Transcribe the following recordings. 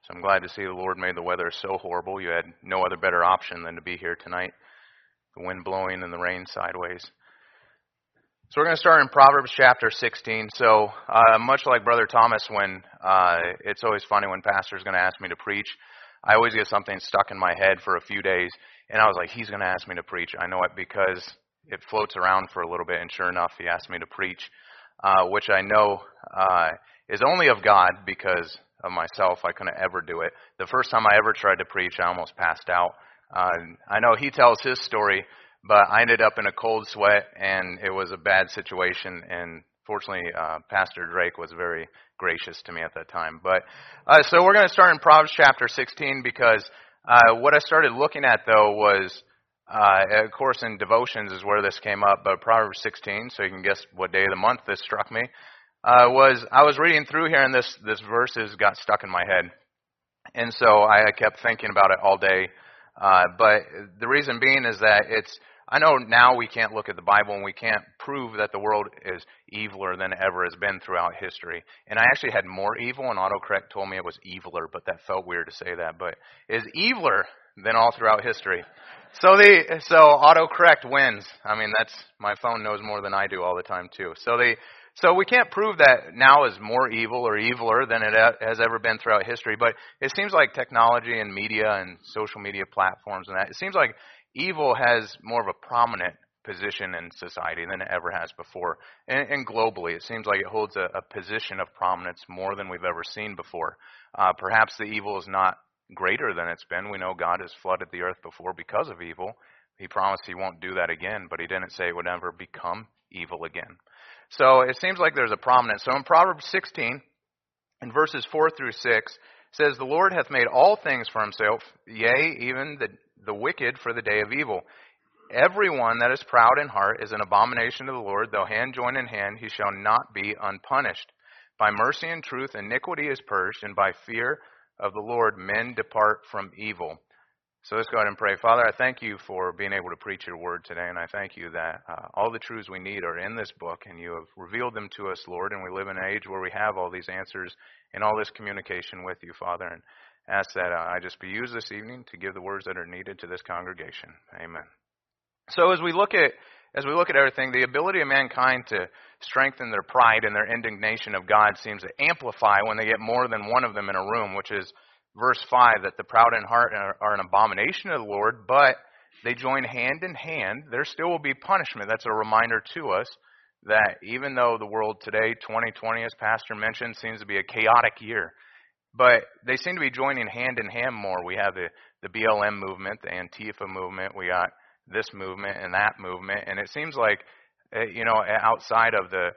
So I'm glad to see the Lord made the weather so horrible. You had no other better option than to be here tonight. The wind blowing and the rain sideways. So we're going to start in Proverbs chapter 16. So much like Brother Thomas, when it's always funny when pastor's going to ask me to preach, I always get something stuck in my head for a few days. And I was like, he's going to ask me to preach. I know it because it floats around for a little bit. And sure enough, he asked me to preach, which I know is only of God because of myself. I couldn't ever do it. The first time I ever tried to preach, I almost passed out. I know he tells his story, but I ended up in a cold sweat, and it was a bad situation. And fortunately, Pastor Drake was very gracious to me at that time. But so we're going to start in Proverbs chapter 16 because what I started looking at, though, was, of course, in devotions is where this came up, but Proverbs 16, so you can guess what day of the month this struck me, I was reading through here, and this verses got stuck in my head. And so I kept thinking about it all day. But the reason being is that I know now we can't look at the Bible and we can't prove that the world is eviler than it ever has been throughout history. And I actually had more evil, and autocorrect told me it was eviler, but that felt weird to say that. But is eviler than all throughout history. So autocorrect wins. I mean, my phone knows more than I do all the time too. So we can't prove that now is more evil or eviler than it has ever been throughout history, but it seems like technology and media and social media platforms and that, it seems like evil has more of a prominent position in society than it ever has before. And globally, it seems like it holds a position of prominence more than we've ever seen before. Perhaps the evil is not greater than it's been. We know God has flooded the earth before because of evil. He promised he won't do that again, but he didn't say it would ever become evil again. So it seems like there's a prominence. So in Proverbs 16, in verses 4 through 6, says, "The Lord hath made all things for himself, yea, even the wicked for the day of evil. Everyone that is proud in heart is an abomination to the Lord. Though hand join in hand, he shall not be unpunished. By mercy and truth iniquity is purged, and by fear of the Lord men depart from evil." So let's go ahead and pray. Father, I thank you for being able to preach your word today, and I thank you that all the truths we need are in this book, and you have revealed them to us, Lord, and we live in an age where we have all these answers and all this communication with you, Father, and ask that I just be used this evening to give the words that are needed to this congregation. Amen. So as we look at everything, the ability of mankind to strengthen their pride and their indignation of God seems to amplify when they get more than one of them in a room, which is verse 5, that the proud in heart are an abomination to the Lord, but they join hand in hand. There still will be punishment. That's a reminder to us that even though the world today, 2020, as Pastor mentioned, seems to be a chaotic year, but they seem to be joining hand in hand more. We have the BLM movement, the Antifa movement. We got this movement and that movement. And it seems like, outside of the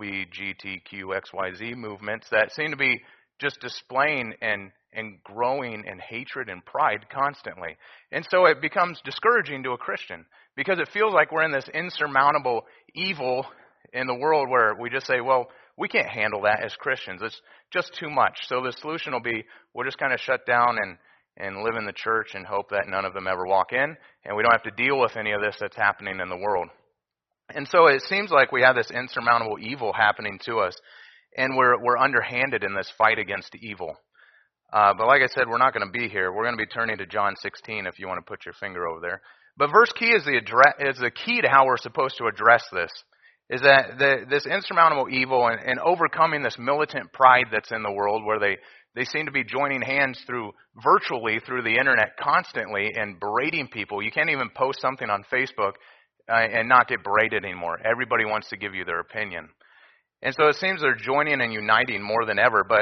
LGBTQXYZ movements that seem to be just displaying and growing in hatred and pride constantly. And so it becomes discouraging to a Christian because it feels like we're in this insurmountable evil in the world where we just say, well, we can't handle that as Christians. It's just too much. So the solution will be we'll just kind of shut down and live in the church and hope that none of them ever walk in, and we don't have to deal with any of this that's happening in the world. And so it seems like we have this insurmountable evil happening to us, and we're underhanded in this fight against evil. But like I said, we're not going to be here. We're going to be turning to John 16 if you want to put your finger over there. But verse key is the key to how we're supposed to address this, is that this insurmountable evil and overcoming this militant pride that's in the world where they seem to be joining hands virtually through the internet constantly and berating people. You can't even post something on Facebook and not get berated anymore. Everybody wants to give you their opinion. And so it seems they're joining and uniting more than ever, but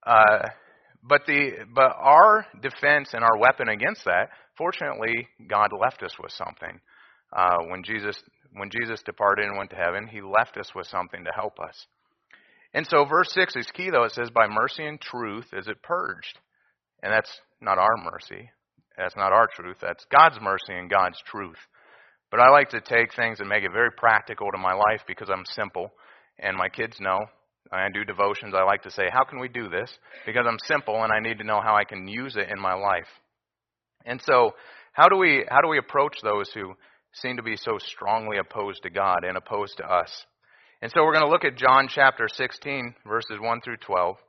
our defense and our weapon against that, fortunately, God left us with something. When Jesus departed and went to heaven, he left us with something to help us. And so verse 6 is key, though. It says, "By mercy and truth is it purged." And that's not our mercy. That's not our truth. That's God's mercy and God's truth. But I like to take things and make it very practical to my life because I'm simple. And my kids know. I do devotions. I like to say, how can we do this? Because I'm simple and I need to know how I can use it in my life. And so how do we approach those who seem to be so strongly opposed to God and opposed to us? And so we're going to look at John chapter 16, verses 1 through 12.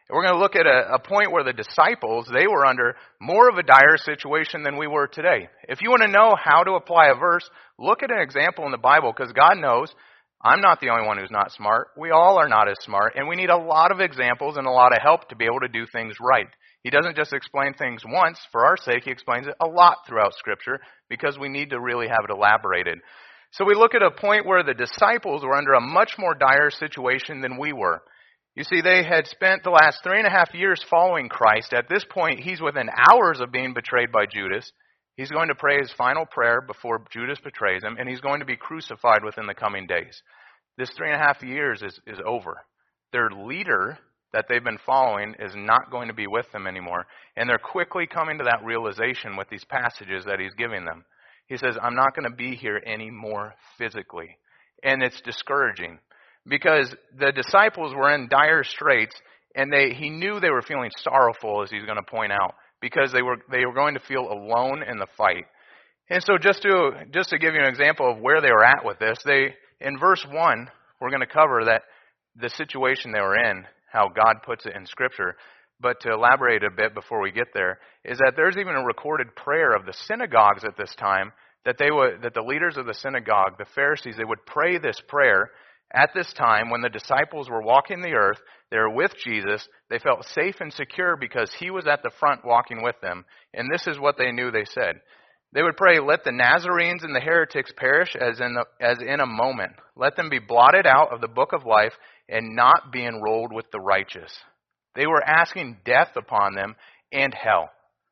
And we're going to look at a point where the disciples, they were under more of a dire situation than we were today. If you want to know how to apply a verse, look at an example in the Bible, because God knows I'm not the only one who's not smart. We all are not as smart, and we need a lot of examples and a lot of help to be able to do things right. He doesn't just explain things once for our sake. He explains it a lot throughout Scripture because we need to really have it elaborated. So we look at a point where the disciples were under a much more dire situation than we were. You see, they had spent the last 3.5 years following Christ. At this point, he's within hours of being betrayed by Judas. He's going to pray his final prayer before Judas betrays him, and he's going to be crucified within the coming days. This 3.5 years is over. Their leader that they've been following is not going to be with them anymore. And they're quickly coming to that realization with these passages that he's giving them. He says, I'm not going to be here anymore physically. And it's discouraging because the disciples were in dire straits, and he knew they were feeling sorrowful, as he's going to point out, because they were going to feel alone in the fight. And so just to give you an example of where they were at with this, in verse 1, we're going to cover that the situation they were in, how God puts it in Scripture. But to elaborate a bit before we get there, is that there's even a recorded prayer of the synagogues at this time, that the leaders of the synagogue, the Pharisees, they would pray this prayer at this time when the disciples were walking the earth. They were with Jesus. They felt safe and secure because he was at the front walking with them. And this is what they knew they said. They would pray, let the Nazarenes and the heretics perish as in a moment. Let them be blotted out of the book of life and not be enrolled with the righteous. They were asking death upon them and hell.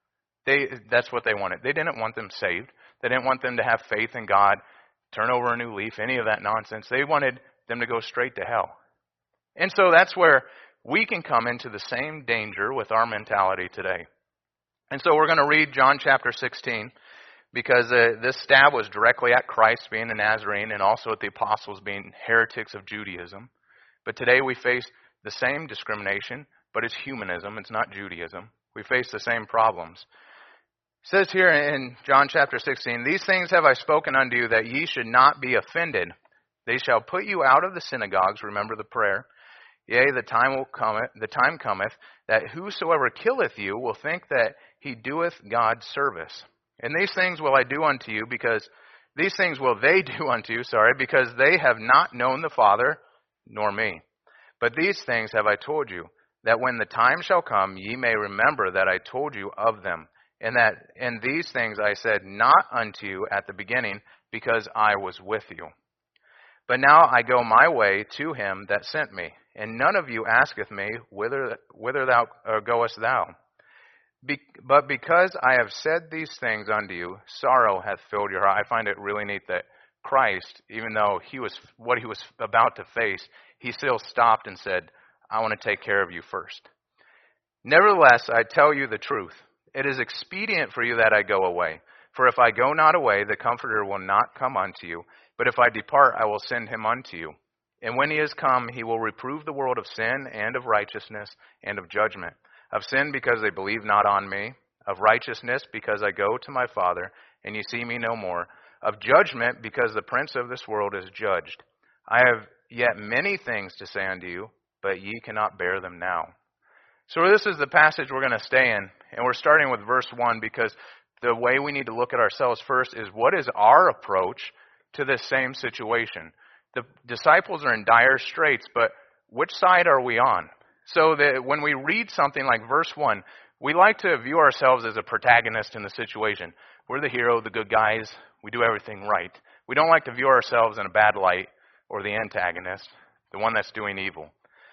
That's what they wanted. They didn't want them saved. They didn't want them to have faith in God, turn over a new leaf, any of that nonsense. They wanted them to go straight to hell. And so that's where we can come into the same danger with our mentality today. And so we're going to read John chapter 16, because this stab was directly at Christ being a Nazarene and also at the apostles being heretics of Judaism. But today we face the same discrimination, but it's humanism. It's not Judaism. We face the same problems. It says here in John chapter 16, these things have I spoken unto you, that ye should not be offended. They shall put you out of the synagogues. Remember the prayer. Yea, the time cometh, that whosoever killeth you will think that he doeth God service. And these things will I do unto you, because these things will they do unto you, because they have not known the Father, nor me. But these things have I told you, that when the time shall come, ye may remember that I told you of them. And these things I said not unto you at the beginning, because I was with you. But now I go my way to him that sent me, and none of you asketh me, whither thou goest thou? But because I have said these things unto you, sorrow hath filled your heart. I find it really neat that Christ, even though what he was about to face, he still stopped and said, I want to take care of you first. Nevertheless, I tell you the truth. It is expedient for you that I go away. For if I go not away, the Comforter will not come unto you. But if I depart, I will send him unto you. And when he is come, he will reprove the world of sin and of righteousness and of judgment. Of sin, because they believe not on me. Of righteousness, because I go to my Father, and ye see me no more. Of judgment, because the prince of this world is judged. I have yet many things to say unto you, but ye cannot bear them now. So this is the passage we're going to stay in. And we're starting with verse 1, because the way we need to look at ourselves first is, what is our approach to this same situation? The disciples are in dire straits, but which side are we on? So that when we read something like verse 1, we like to view ourselves as a protagonist in the situation. We're the hero, the good guys. We do everything right. We don't like to view ourselves in a bad light, or the antagonist, the one that's doing evil.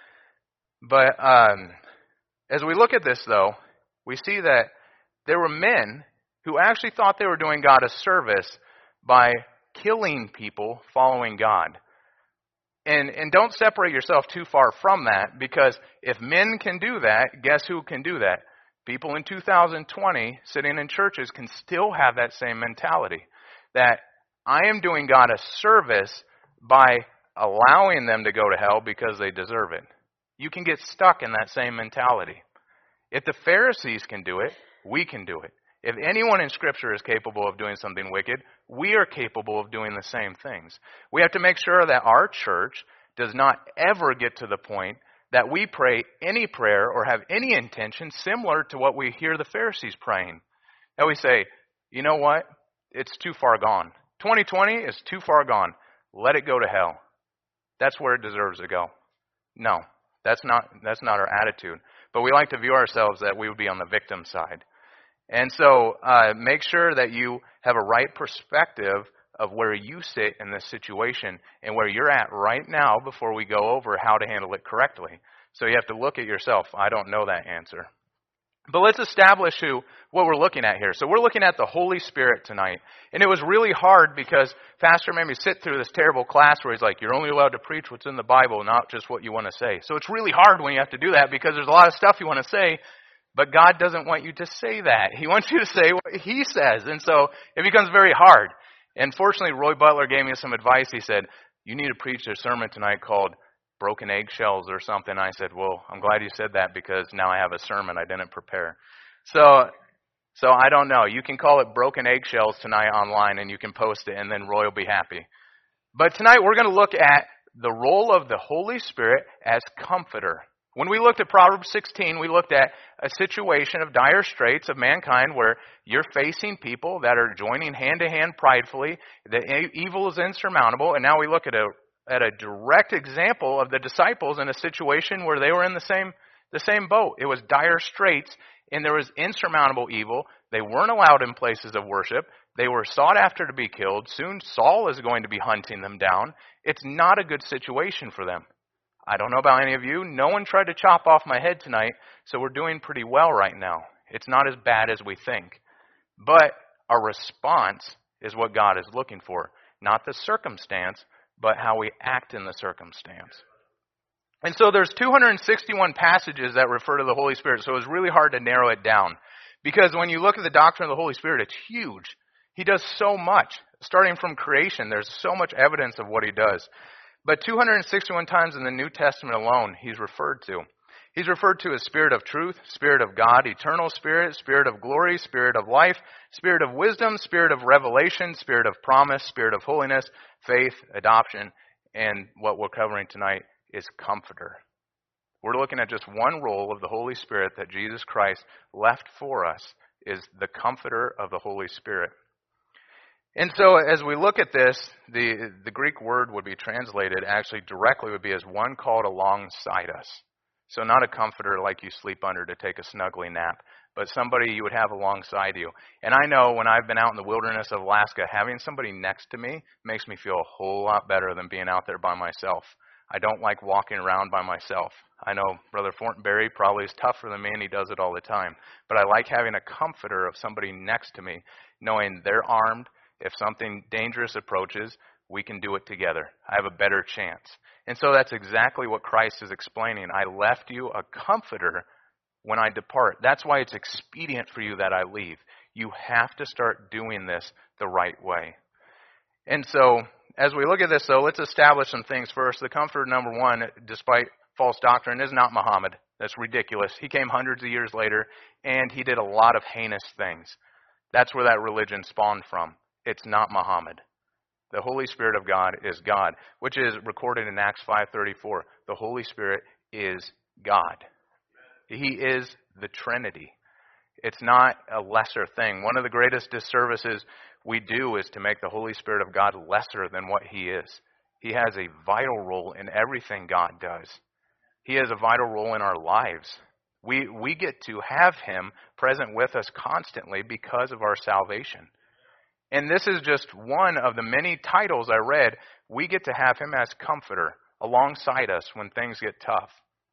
But as we look at this, though, we see that there were men who actually thought they were doing God a service by killing people following God. And don't separate yourself too far from that, because if men can do that, guess who can do that? People in 2020 sitting in churches can still have that same mentality, that I am doing God a service by allowing them to go to hell because they deserve it. You can get stuck in that same mentality. If the Pharisees can do it, we can do it. If anyone in Scripture is capable of doing something wicked, we are capable of doing the same things. We have to make sure that our church does not ever get to the point that we pray any prayer or have any intention similar to what we hear the Pharisees praying. That we say, you know what? It's too far gone. 2020 is too far gone. Let it go to hell. That's where it deserves to go. No, that's not our attitude. But we like to view ourselves that we would be on the victim side. And so make sure that you have a right perspective of where you sit in this situation and where you're at right now before we go over how to handle it correctly. So you have to look at yourself. I don't know that answer. But let's establish what we're looking at here. So we're looking at the Holy Spirit tonight. And it was really hard because Pastor made me sit through this terrible class where he's like, you're only allowed to preach what's in the Bible, not just what you want to say. So it's really hard when you have to do that because there's a lot of stuff you want to say, but God doesn't want you to say that. He wants you to say what He says. And so it becomes very hard. And fortunately, Roy Butler gave me some advice. He said, you need to preach a sermon tonight called Broken Eggshells or something. I said, well, I'm glad you said that because now I have a sermon I didn't prepare. So I don't know. You can call it Broken Eggshells tonight online and you can post it and then Roy will be happy. But tonight we're going to look at the role of the Holy Spirit as comforter. When we looked at Proverbs 16, we looked at a situation of dire straits of mankind where you're facing people that are joining hand to hand pridefully. The evil is insurmountable. And now we look at a direct example of the disciples in a situation where they were in the same boat. It was dire straits and there was insurmountable evil. They weren't allowed in places of worship. They were sought after to be killed. Soon Saul is going to be hunting them down. It's not a good situation for them. I don't know about any of you. No one tried to chop off my head tonight, so we're doing pretty well right now. It's not as bad as we think. But our response is what God is looking for. Not the circumstance, but how we act in the circumstance. And so there's 261 passages that refer to the Holy Spirit, so it's really hard to narrow it down. Because when you look at the doctrine of the Holy Spirit, it's huge. He does so much. Starting from creation, there's so much evidence of what He does. But 261 times in the New Testament alone, He's referred to. He's referred to as Spirit of Truth, Spirit of God, Eternal Spirit, Spirit of Glory, Spirit of Life, Spirit of Wisdom, Spirit of Revelation, Spirit of Promise, Spirit of Holiness, Faith, Adoption, and what we're covering tonight is Comforter. We're looking at just one role of the Holy Spirit that Jesus Christ left for us, is the Comforter of the Holy Spirit. And so as we look at this, the Greek word would be translated, actually directly would be as one called alongside us. So not a comforter like you sleep under to take a snuggly nap, but somebody you would have alongside you. And I know when I've been out in the wilderness of Alaska, having somebody next to me makes me feel a whole lot better than being out there by myself. I don't like walking around by myself. I know Brother Fortenberry probably is tougher than me and he does it all the time. But I like having a comforter of somebody next to me, knowing they're armed. If something dangerous approaches, we can do it together. I have a better chance. And so that's exactly what Christ is explaining. I left you a comforter when I depart. That's why it's expedient for you that I leave. You have to start doing this the right way. And so as we look at this, though, let's establish some things first. The comforter, number one, despite false doctrine, is not Muhammad. That's ridiculous. He came hundreds of years later, and he did a lot of heinous things. That's where that religion spawned from. It's not Muhammad. The Holy Spirit of God is God, which is recorded in Acts 5:34. The Holy Spirit is God. He is the Trinity. It's not a lesser thing. One of the greatest disservices we do is to make the Holy Spirit of God lesser than what He is. He has a vital role in everything God does. He has a vital role in our lives. We get to have Him present with us constantly because of our salvation. And this is just one of the many titles I read. We get to have Him as comforter alongside us when things get tough.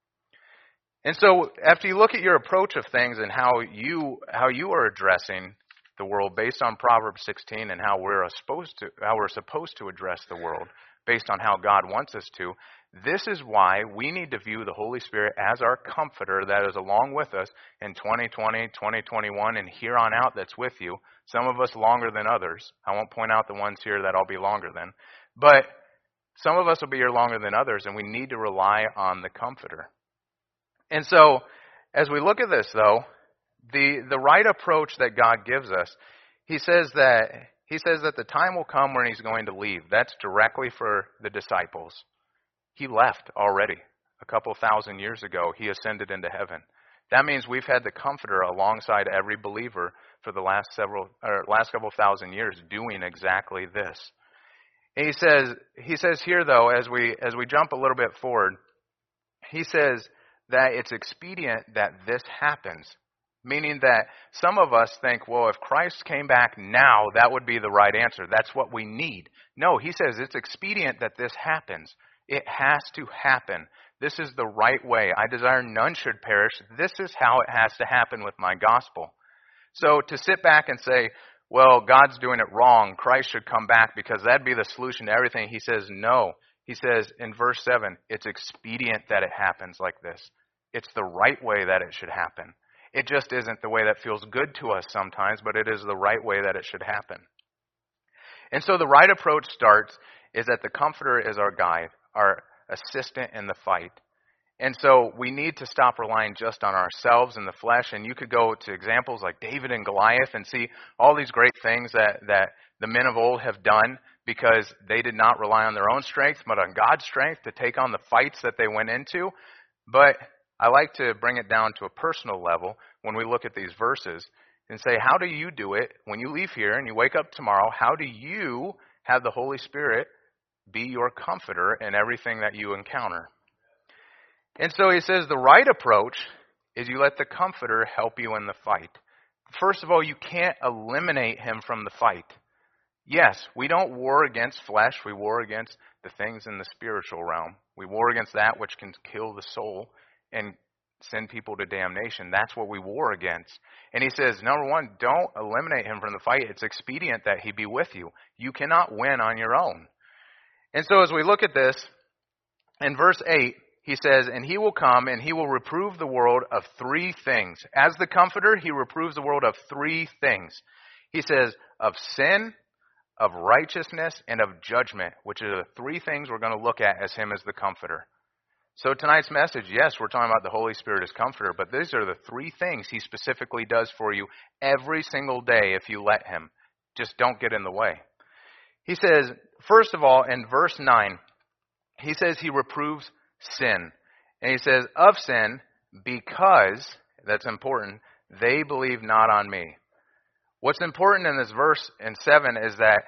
And so after you look at your approach of things and how you are addressing the world based on Proverbs 16 and how we're supposed to address the world based on how God wants us to, this is why we need to view the Holy Spirit as our comforter that is along with us in 2020, 2021, and here on out that's with you. Some of us longer than others. I won't point out the ones here that I'll be longer than. But some of us will be here longer than others, and we need to rely on the comforter. And so, as we look at this, though, the right approach that God gives us, He says that the time will come when He's going to leave. That's directly for the disciples. He left already. a couple thousand years ago, he ascended into heaven. That means we've had the Comforter alongside every believer for the last couple thousand years doing exactly this. And he says here though, as we jump a little bit forward, he says that it's expedient that this happens. Meaning that some of us think, well, if Christ came back now, that would be the right answer. That's what we need. No, he says it's expedient that this happens. It has to happen. This is the right way. I desire none should perish. This is how it has to happen with my gospel. So to sit back and say, well, God's doing it wrong, Christ should come back because that'd be the solution to everything. He says, no. He says in verse 7, it's expedient that it happens like this. It's the right way that it should happen. It just isn't the way that feels good to us sometimes, but it is the right way that it should happen. And so the right approach starts is that the Comforter is our guide, our assistant in the fight. And so we need to stop relying just on ourselves and the flesh. And you could go to examples like David and Goliath and see all these great things that the men of old have done because they did not rely on their own strength, but on God's strength to take on the fights that they went into. But I like to bring it down to a personal level when we look at these verses and say, how do you do it when you leave here and you wake up tomorrow? How do you have the Holy Spirit be your comforter in everything that you encounter? And so he says the right approach is you let the Comforter help you in the fight. First of all, you can't eliminate him from the fight. Yes, we don't war against flesh. We war against the things in the spiritual realm. We war against that which can kill the soul and send people to damnation. That's what we war against. And he says, number one, don't eliminate him from the fight. It's expedient that he be with you. You cannot win on your own. And so as we look at this, in verse 8, he says, and he will come and he will reprove the world of three things. As the Comforter, he reproves the world of three things. He says, of sin, of righteousness, and of judgment, which are the three things we're going to look at as him as the Comforter. So tonight's message, yes, we're talking about the Holy Spirit as Comforter, but these are the three things he specifically does for you every single day if you let him. Just don't get in the way. He says, first of all, in verse 9, he says he reproves sin. And he says, of sin, because, that's important, they believe not on me. What's important in this verse in 7 is that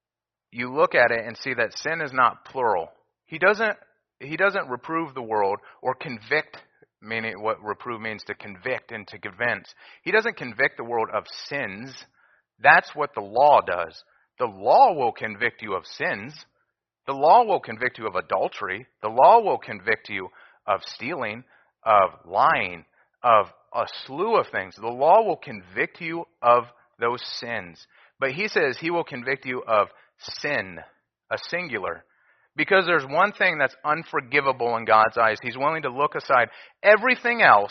you look at it and see that sin is not plural. He doesn't reprove the world or convict, meaning what reprove means to convict and to convince. He doesn't convict the world of sins. That's what the law does. The law will convict you of sins. The law will convict you of adultery. The law will convict you of stealing, of lying, of a slew of things. The law will convict you of those sins. But he says he will convict you of sin, a singular. Because there's one thing that's unforgivable in God's eyes. He's willing to look aside everything else,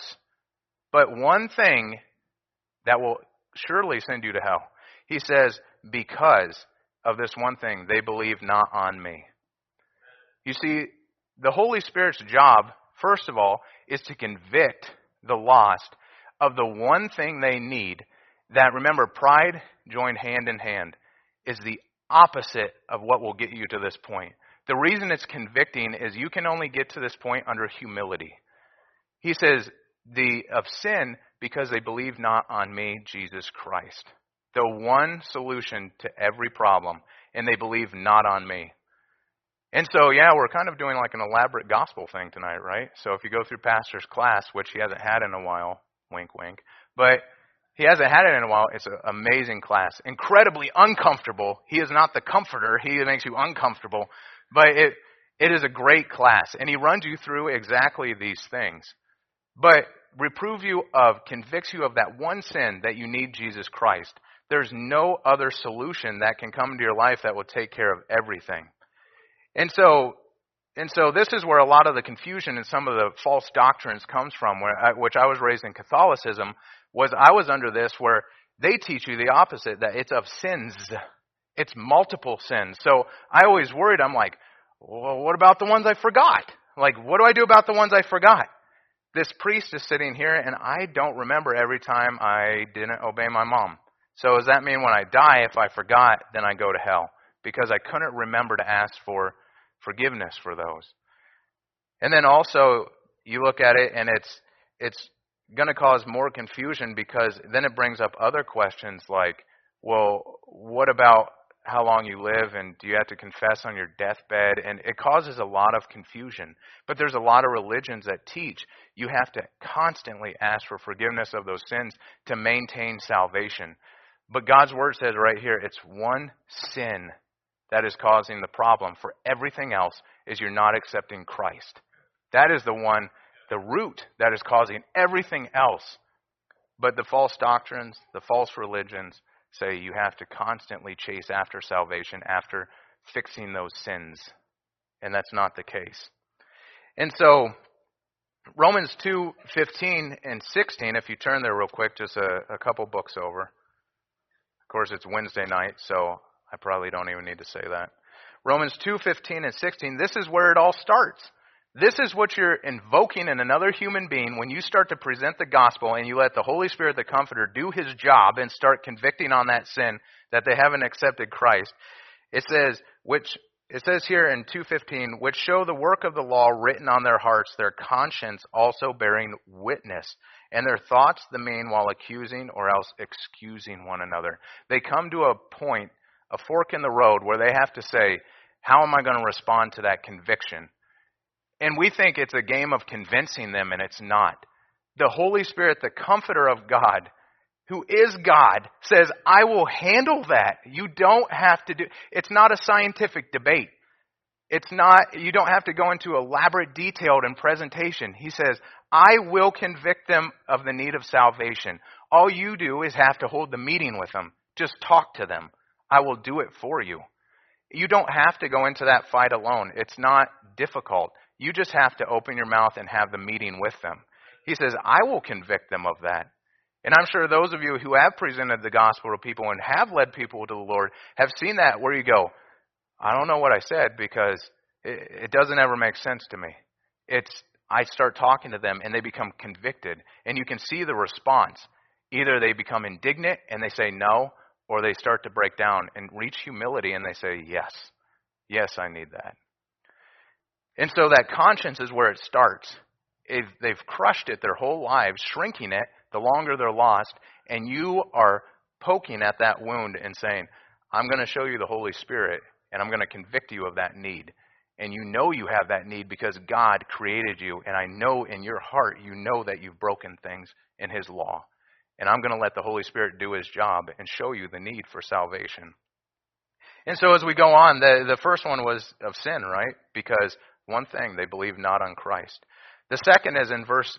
but one thing that will surely send you to hell. He says, because of this one thing, they believe not on me. You see, the Holy Spirit's job, first of all, is to convict the lost of the one thing they need that, remember, pride joined hand in hand is the opposite of what will get you to this point. The reason it's convicting is you can only get to this point under humility. He says, of sin, because they believe not on me, Jesus Christ. The one solution to every problem, and they believe not on me. And so, yeah, we're kind of doing like an elaborate gospel thing tonight, right? So if you go through Pastor's class, which he hasn't had in a while, wink, wink, but he hasn't had it in a while, it's an amazing class. Incredibly uncomfortable. He is not the Comforter. He makes you uncomfortable. But it is a great class, and he runs you through exactly these things. But convicts you of that one sin that you need Jesus Christ. There's no other solution that can come into your life that will take care of everything. And so this is where a lot of the confusion and some of the false doctrines comes from, which I was raised in Catholicism, I was under this where they teach you the opposite, that it's of sins. It's multiple sins. So I always worried, I'm like, well, what about the ones I forgot? Like, what do I do about the ones I forgot? This priest is sitting here, and I don't remember every time I didn't obey my mom. So does that mean when I die, if I forgot, then I go to hell? Because I couldn't remember to ask for forgiveness for those. And then also, you look at it and it's going to cause more confusion, because then it brings up other questions like, well, what about how long you live, and do you have to confess on your deathbed? And it causes a lot of confusion. But there's a lot of religions that teach you have to constantly ask for forgiveness of those sins to maintain salvation. But God's word says right here, it's one sin that is causing the problem. For everything else is you're not accepting Christ. That is the root that is causing everything else. But the false doctrines, the false religions say you have to constantly chase after salvation, after fixing those sins. And that's not the case. And so Romans 2:15 and 16, if you turn there real quick, just a couple books over. Of course, it's Wednesday night, so I probably don't even need to say that. Romans 2:15 and 16, this is where it all starts. This is what you're invoking in another human being when you start to present the gospel and you let the Holy Spirit, the Comforter, do his job and start convicting on that sin that they haven't accepted Christ. It says here in 2:15, which show the work of the law written on their hearts, their conscience also bearing witness, and their thoughts the meanwhile accusing or else excusing one another. They come to a point, a fork in the road, where they have to say, how am I going to respond to that conviction? And we think it's a game of convincing them, and it's not. The Holy Spirit, the Comforter of God, who is God, says, I will handle that. You don't have to do. It's not a scientific debate. You don't have to go into elaborate detail and presentation. He says, I will convict them of the need of salvation. All you do is have to hold the meeting with them. Just talk to them. I will do it for you. You don't have to go into that fight alone. It's not difficult. You just have to open your mouth and have the meeting with them. He says, I will convict them of that. And I'm sure those of you who have presented the gospel to people and have led people to the Lord have seen that, where you go, I don't know what I said, because it doesn't ever make sense to me. I start talking to them and they become convicted. And you can see the response. Either they become indignant and they say no, or they start to break down and reach humility and they say, yes, I need that. And so that conscience is where it starts. They've crushed it their whole lives, shrinking it the longer they're lost, and you are poking at that wound and saying, I'm going to show you the Holy Spirit, and I'm going to convict you of that need. And you know you have that need because God created you, and I know in your heart you know that you've broken things in his law. And I'm going to let the Holy Spirit do his job and show you the need for salvation. And so as we go on, the first one was of sin, right? Because one thing, they believe not on Christ. The second is in verse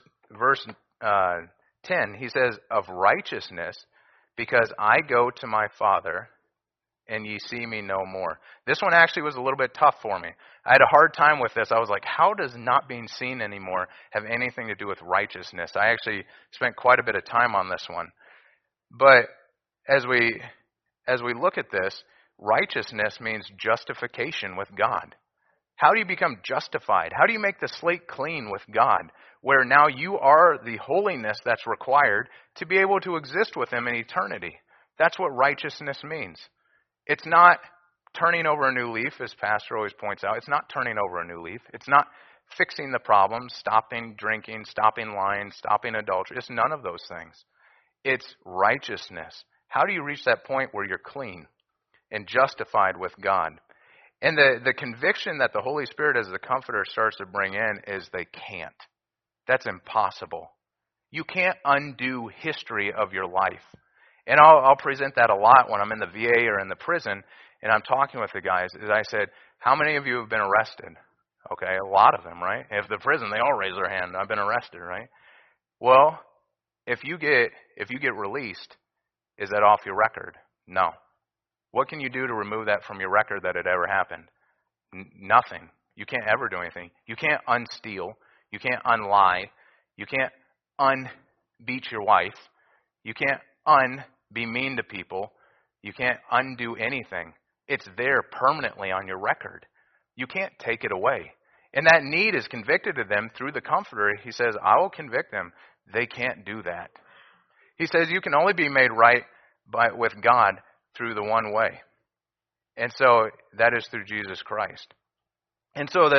10. He says, of righteousness, because I go to my Father, and ye see me no more. This one actually was a little bit tough for me. I had a hard time with this. I was like, how does not being seen anymore have anything to do with righteousness? I actually spent quite a bit of time on this one. But as we look at this, righteousness means justification with God. How do you become justified? How do you make the slate clean with God, where now you are the holiness that's required to be able to exist with him in eternity? That's what righteousness means. It's not turning over a new leaf, as Pastor always points out. It's not turning over a new leaf. It's not fixing the problems, stopping drinking, stopping lying, stopping adultery. It's none of those things. It's righteousness. How do you reach that point where you're clean and justified with God? And the conviction that the Holy Spirit as the Comforter starts to bring in is they can't. That's impossible. You can't undo history of your life. And I'll present that a lot when I'm in the VA or in the prison, and I'm talking with the guys. As I said, how many of you have been arrested? Okay, a lot of them, right? If the prison, they all raise their hand. I've been arrested, right? Well, if you get released, is that off your record? No. What can you do to remove that from your record that it ever happened? Nothing. You can't ever do anything. You can't unsteal. You can't unlie. You can't unbeat your wife. You can't be mean to people. You can't undo anything. It's there permanently on your record. You can't take it away. And that need is convicted to them through the Comforter. He says, I will convict them. They can't do that. He says you can only be made right with God through the one way. And so that is through Jesus Christ. And so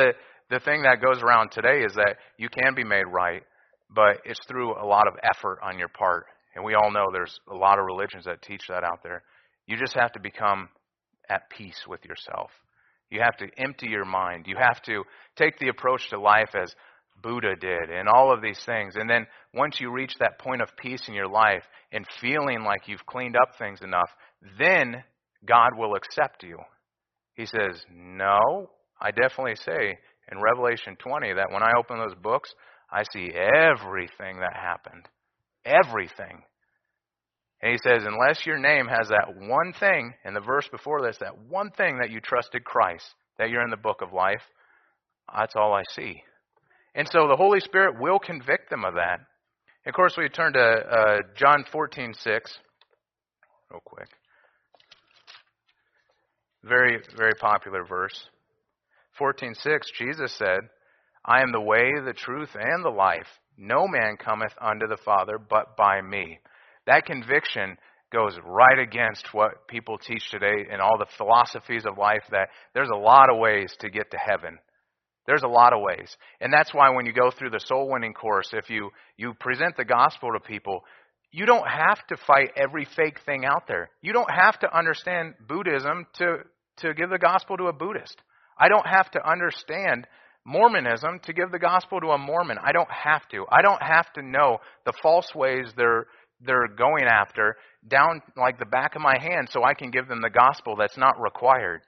the thing that goes around today is that you can be made right, but it's through a lot of effort on your part. And we all know there's a lot of religions that teach that out there. You just have to become at peace with yourself. You have to empty your mind. You have to take the approach to life as Buddha did and all of these things. And then once you reach that point of peace in your life and feeling like you've cleaned up things enough, then God will accept you. He says, no, I definitely say in Revelation 20 that when I open those books, I see everything that happened. Everything. And he says, unless your name has that one thing, in the verse before this, that one thing that you trusted Christ, that you're in the book of life, that's all I see. And so the Holy Spirit will convict them of that. And of course, we turn to John 14:6, real quick. Very, very popular verse. 14:6, Jesus said, I am the way, the truth, and the life. No man cometh unto the Father but by me. That conviction goes right against what people teach today and all the philosophies of life, that there's a lot of ways to get to heaven. There's a lot of ways. And that's why when you go through the soul winning course, if you present the gospel to people, you don't have to fight every fake thing out there. You don't have to understand Buddhism to give the gospel to a Buddhist. I don't have to understand Mormonism to give the gospel to a Mormon. I don't have to. I don't have to know the false ways they're going after down like the back of my hand so I can give them the gospel that's not required.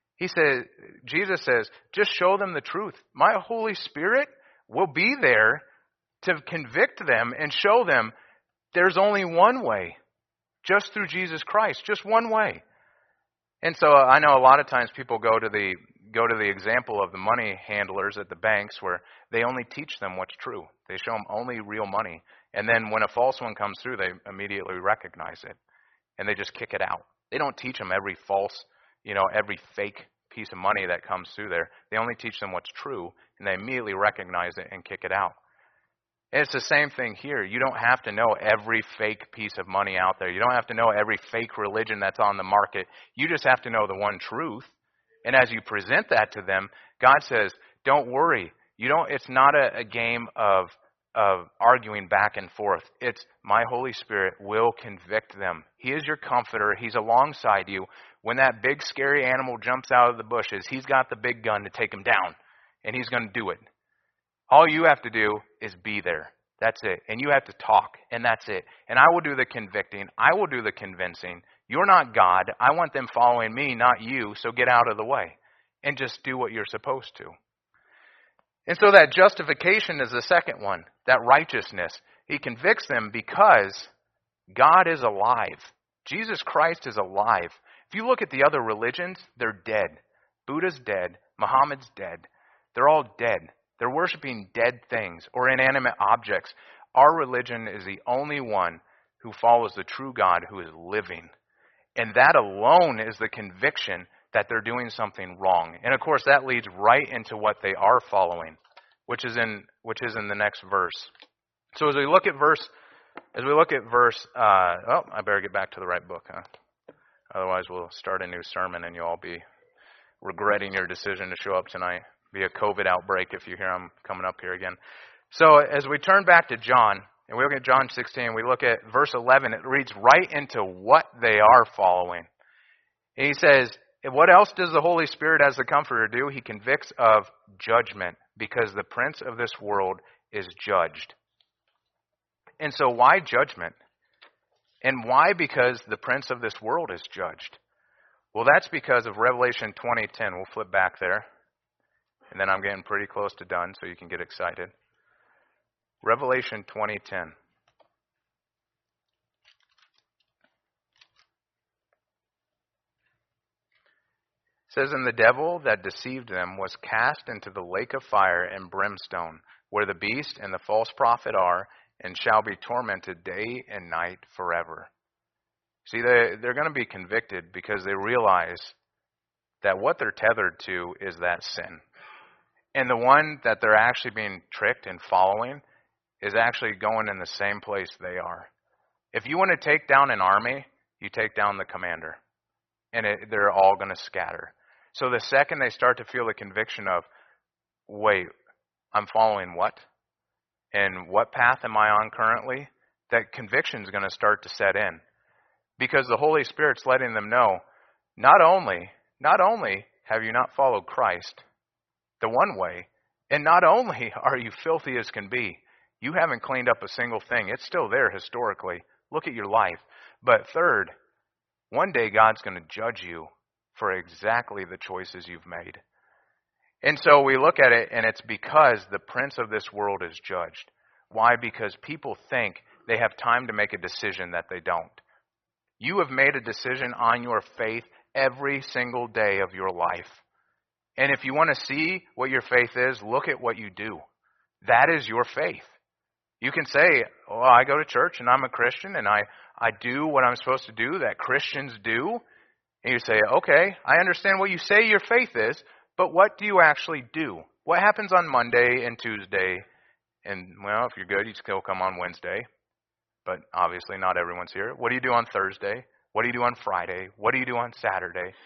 Jesus says, just show them the truth. My Holy Spirit will be there to convict them and show them there's only one way, just through Jesus Christ, just one way. And so I know a lot of times people go to the example of the money handlers at the banks where they only teach them what's true. They show them only real money. And then when a false one comes through, they immediately recognize it. And they just kick it out. They don't teach them every false, every fake piece of money that comes through there. They only teach them what's true, and they immediately recognize it and kick it out. And it's the same thing here. You don't have to know every fake piece of money out there. You don't have to know every fake religion that's on the market. You just have to know the one truth. And as you present that to them, God says, don't worry. It's not a game of arguing back and forth. It's my Holy Spirit will convict them. He is your comforter. He's alongside you. When that big scary animal jumps out of the bushes, he's got the big gun to take him down. And he's going to do it. All you have to do is be there. That's it. And you have to talk. And that's it. And I will do the convicting. I will do the convincing. You're not God. I want them following me, not you. So get out of the way. And just do what you're supposed to. And so that justification is the second one. That righteousness. He convicts them because God is alive. Jesus Christ is alive. If you look at the other religions, they're dead. Buddha's dead. Muhammad's dead. They're all dead. They're worshiping dead things or inanimate objects. Our religion is the only one who follows the true God who is living. And that alone is the conviction that they're doing something wrong. And of course that leads right into what they are following, which is in the next verse. So as we look at verse I better get back to the right book, huh? Otherwise we'll start a new sermon and you'll all be regretting your decision to show up tonight. Be a COVID outbreak if you hear I'm coming up here again. So as we turn back to John, and we look at John 16, we look at verse 11, it reads right into what they are following. And he says, what else does the Holy Spirit as the Comforter do? He convicts of judgment because the prince of this world is judged. And so why judgment? And why because the prince of this world is judged? Well, that's because of Revelation 20:10. We'll flip back there. And then I'm getting pretty close to done, so you can get excited. Revelation 20:10. It says, and the devil that deceived them was cast into the lake of fire and brimstone, where the beast and the false prophet are, and shall be tormented day and night forever. See, they're going to be convicted because they realize that what they're tethered to is that sin. And the one that they're actually being tricked and following is actually going in the same place they are. If you want to take down an army, you take down the commander. And they're all going to scatter. So the second they start to feel the conviction of, wait, I'm following what? And what path am I on currently? That conviction is going to start to set in. Because the Holy Spirit's letting them know, not only have you not followed Christ the one way, and not only are you filthy as can be, you haven't cleaned up a single thing. It's still there historically. Look at your life. But third, one day God's going to judge you for exactly the choices you've made. And so we look at it, and it's because the prince of this world is judged. Why? Because people think they have time to make a decision that they don't. You have made a decision on your faith every single day of your life. And if you want to see what your faith is, look at what you do. That is your faith. You can say, well, I go to church and I'm a Christian and I do what I'm supposed to do that Christians do. And you say, okay, I understand what you say your faith is, but what do you actually do? What happens on Monday and Tuesday? And, well, if you're good, you still come on Wednesday. But obviously not everyone's here. What do you do on Thursday? What do you do on Friday? What do you do on Saturday?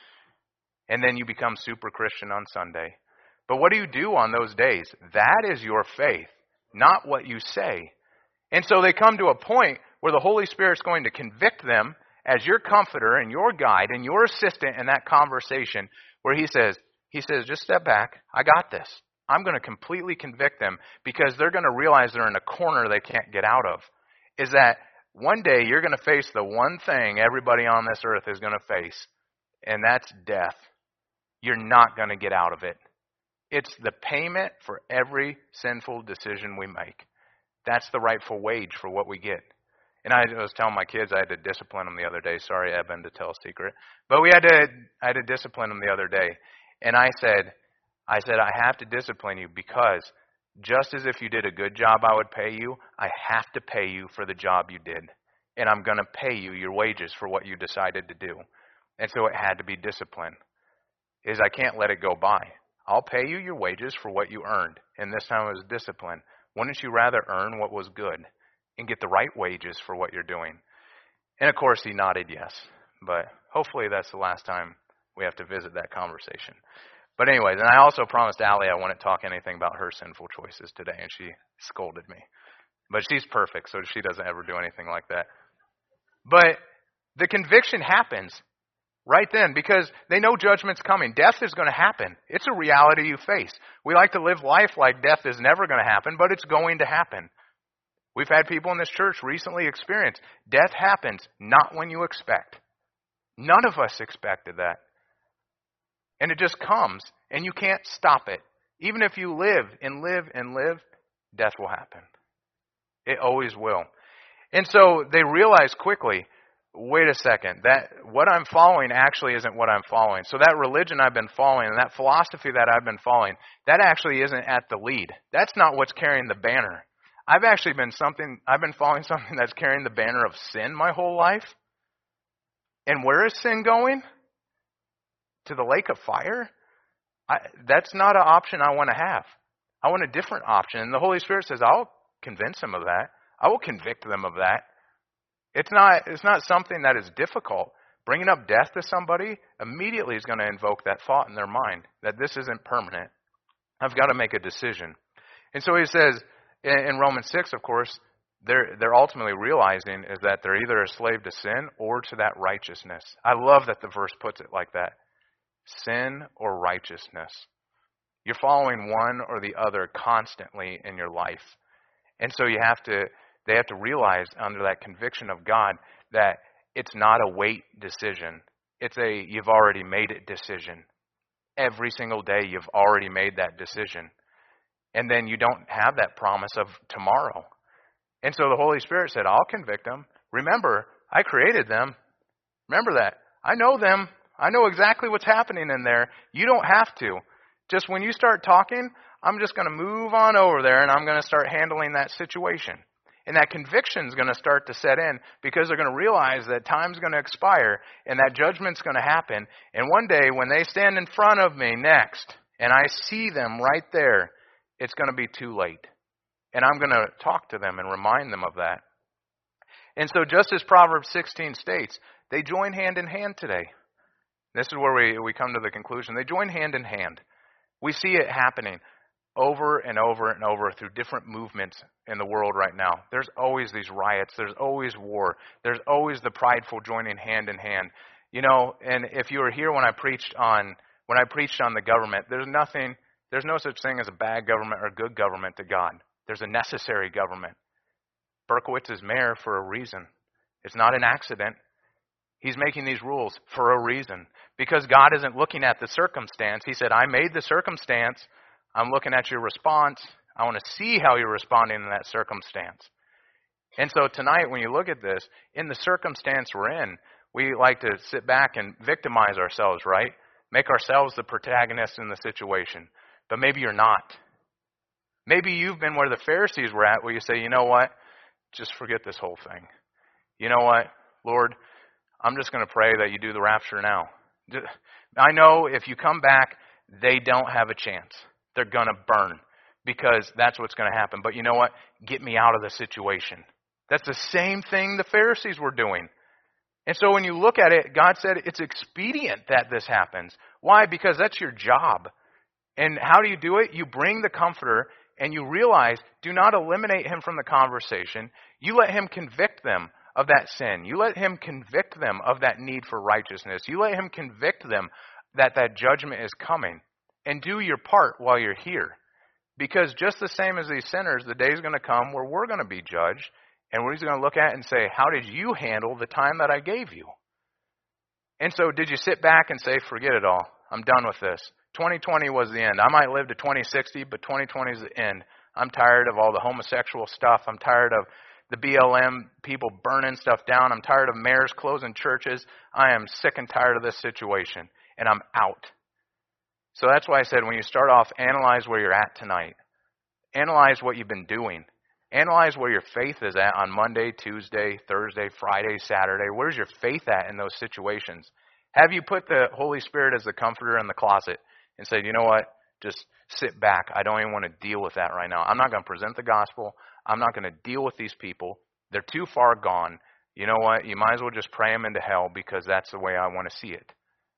And then you become super Christian on Sunday. But what do you do on those days? That is your faith, not what you say. And so they come to a point where the Holy Spirit's going to convict them as your comforter and your guide and your assistant in that conversation where he says, just step back. I got this. I'm going to completely convict them because they're going to realize they're in a corner they can't get out of. Is that one day you're going to face the one thing everybody on this earth is going to face, and that's death. You're not going to get out of it. It's the payment for every sinful decision we make. That's the rightful wage for what we get. And I was telling my kids I had to discipline them the other day. Sorry, Eben, to tell a secret. But I had to discipline them the other day. And I said, I have to discipline you because just as if you did a good job I would pay you, I have to pay you for the job you did. And I'm going to pay you your wages for what you decided to do. And so it had to be discipline. Is I can't let it go by. I'll pay you your wages for what you earned. And this time it was discipline. Wouldn't you rather earn what was good and get the right wages for what you're doing? And of course he nodded yes. But hopefully that's the last time we have to visit that conversation. But anyways, and I also promised Allie I wouldn't talk anything about her sinful choices today, and she scolded me. But she's perfect, so she doesn't ever do anything like that. But the conviction happens right then because they know judgment's coming. Death is going to happen. It's a reality you face. We like to live life like death is never going to happen, but it's going to happen. We've had people in this church recently experience death happens not when you expect. None of us expected that. And it just comes, and you can't stop it. Even if you live and live and live, death will happen. It always will. And so they realize quickly, wait a second, that what I'm following actually isn't what I'm following. So that religion I've been following and that philosophy that I've been following, that actually isn't at the lead. That's not what's carrying the banner. I've been following something that's carrying the banner of sin my whole life. And where is sin going? To the lake of fire? That's not an option I want to have. I want a different option. And the Holy Spirit says, I'll convince them of that. I will convict them of that. It's not something that is difficult. Bringing up death to somebody immediately is going to invoke that thought in their mind that this isn't permanent. I've got to make a decision. And so he says in Romans 6, of course, they're ultimately realizing is that they're either a slave to sin or to that righteousness. I love that the verse puts it like that. Sin or righteousness. You're following one or the other constantly in your life. And so they have to realize under that conviction of God that it's not a wait decision. It's a you've already made it decision. Every single day you've already made that decision. And then you don't have that promise of tomorrow. And so the Holy Spirit said, I'll convict them. Remember, I created them. Remember that. I know them. I know exactly what's happening in there. You don't have to. Just when you start talking, I'm just going to move on over there and I'm going to start handling that situation. And that conviction is going to start to set in because they're going to realize that time's going to expire and that judgment's going to happen. And one day when they stand in front of me next and I see them right there, it's going to be too late. And I'm going to talk to them and remind them of that. And so just as Proverbs 16 states, they join hand in hand today. This is where we come to the conclusion. They join hand in hand. We see it happening over and over and over through different movements in the world right now. There's always these riots. There's always war. There's always the prideful joining hand in hand. You know, and if you were here when I preached on the government, there's no such thing as a bad government or good government to God. There's a necessary government. Berkowitz is mayor for a reason. It's not an accident. He's making these rules for a reason. Because God isn't looking at the circumstance. He said, I made the circumstance. I'm looking at your response. I want to see how you're responding in that circumstance. And so tonight, when you look at this, in the circumstance we're in, we like to sit back and victimize ourselves, right? Make ourselves the protagonist in the situation. But maybe you're not. Maybe you've been where the Pharisees were at, where you say, you know what? Just forget this whole thing. You know what, Lord? I'm just going to pray that you do the rapture now. I know if you come back, they don't have a chance. They're going to burn because that's what's going to happen. But you know what? Get me out of the situation. That's the same thing the Pharisees were doing. And so when you look at it, God said it's expedient that this happens. Why? Because that's your job. And how do you do it? You bring the Comforter and you realize, do not eliminate him from the conversation. You let him convict them of that sin. You let him convict them of that need for righteousness. You let him convict them that that judgment is coming. And do your part while you're here. Because just the same as these sinners, the day is going to come where we're going to be judged. And we're just going to look at it and say, how did you handle the time that I gave you? And so did you sit back and say, forget it all. I'm done with this. 2020 was the end. I might live to 2060, but 2020 is the end. I'm tired of all the homosexual stuff. I'm tired of the BLM people burning stuff down. I'm tired of mayors closing churches. I am sick and tired of this situation, and I'm out. So that's why I said when you start off, analyze where you're at tonight. Analyze what you've been doing. Analyze where your faith is at on Monday, Tuesday, Thursday, Friday, Saturday. Where's your faith at in those situations? Have you put the Holy Spirit as the comforter in the closet and said, you know what, just sit back. I don't even want to deal with that right now. I'm not going to present the gospel. I'm not going to deal with these people. They're too far gone. You know what, you might as well just pray them into hell because that's the way I want to see it.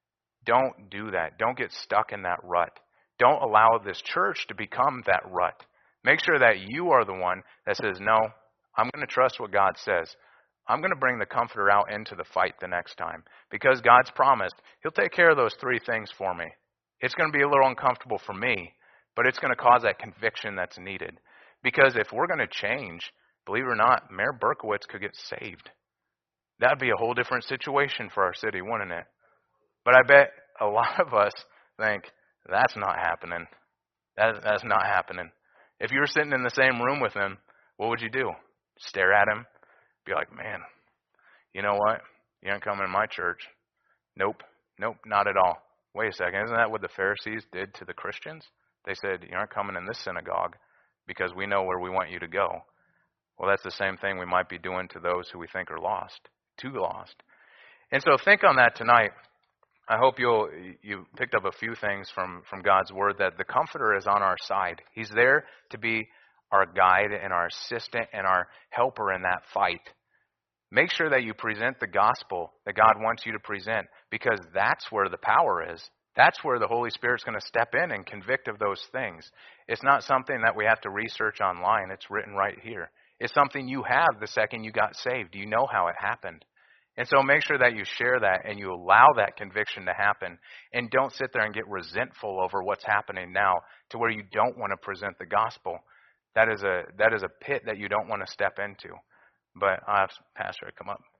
Don't do that. Don't get stuck in that rut. Don't allow this church to become that rut. Make sure that you are the one that says, no, I'm going to trust what God says. I'm going to bring the Comforter out into the fight the next time. Because God's promised, he'll take care of those three things for me. It's going to be a little uncomfortable for me, but it's going to cause that conviction that's needed. Because if we're going to change, believe it or not, Mayor Berkowitz could get saved. That would be a whole different situation for our city, wouldn't it? But I bet a lot of us think, that's not happening. That's not happening. If you were sitting in the same room with him, what would you do? Stare at him? Be like, man, you know what? You ain't coming to my church. Nope, not at all. Wait a second, isn't that what the Pharisees did to the Christians? They said, you aren't coming in this synagogue because we know where we want you to go. Well, that's the same thing we might be doing to those who we think are lost, too lost. And so think on that tonight. I hope you picked up a few things from God's Word, that the Comforter is on our side. He's there to be our guide and our assistant and our helper in that fight. Make sure that you present the gospel that God wants you to present, because that's where the power is. That's where the Holy Spirit's going to step in and convict of those things. It's not something that we have to research online. It's written right here. It's something you have the second you got saved. You know how it happened. And so make sure that you share that and you allow that conviction to happen. And don't sit there and get resentful over what's happening now to where you don't want to present the gospel. That is a pit that you don't want to step into. But I'll have Pastor come up.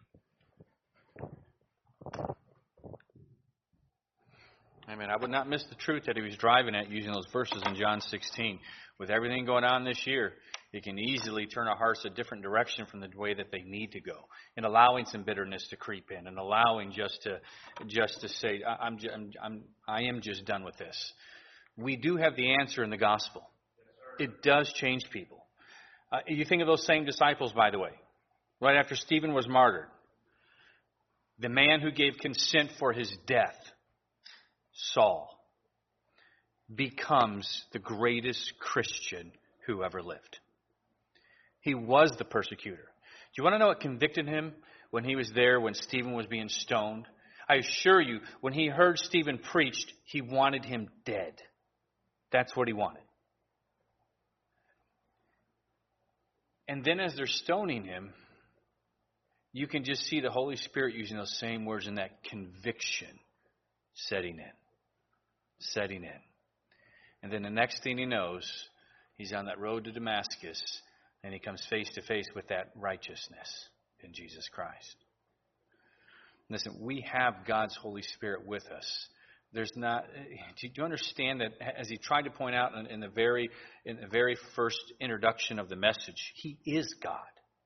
Amen. I would not miss the truth that he was driving at using those verses in John 16. With everything going on this year, it can easily turn our hearts a different direction from the way that they need to go, and allowing some bitterness to creep in, and allowing just to say, I am just done with this. We do have the answer in the gospel. It does change people. You think of those same disciples, by the way, right after Stephen was martyred, the man who gave consent for his death, Saul, becomes the greatest Christian who ever lived. He was the persecutor. Do you want to know what convicted him when he was there when Stephen was being stoned? I assure you, when he heard Stephen preached, he wanted him dead. That's what he wanted. And then as they're stoning him, you can just see the Holy Spirit using those same words and that conviction setting in. And then the next thing he knows, he's on that road to Damascus, and he comes face to face with that righteousness in Jesus Christ. Listen, we have God's Holy Spirit with us. There's not. Do you understand that? As he tried to point out in the very first introduction of the message, he is God.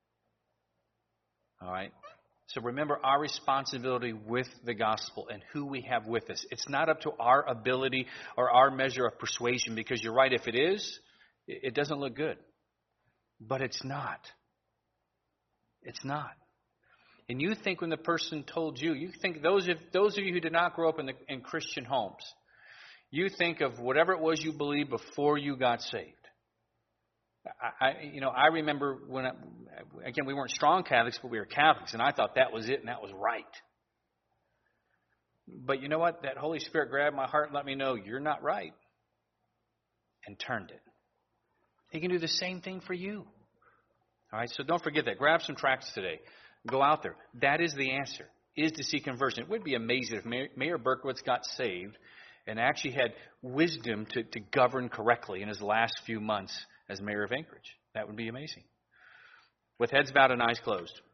All right. So remember our responsibility with the gospel and who we have with us. It's not up to our ability or our measure of persuasion, because you're right. If it is, it doesn't look good. But it's not. It's not. And you think when the person told you, you think those of you who did not grow up in Christian homes, you think of whatever it was you believed before you got saved. I remember again, we weren't strong Catholics, but we were Catholics, and I thought that was it and that was right. But you know what? That Holy Spirit grabbed my heart and let me know you're not right, and turned it. He can do the same thing for you. All right, so don't forget that. Grab some tracts today. Go out there. That is the answer, is to see conversion. It would be amazing if Mayor Berkowitz got saved and actually had wisdom to govern correctly in his last few months as mayor of Anchorage. That would be amazing. With heads bowed and eyes closed.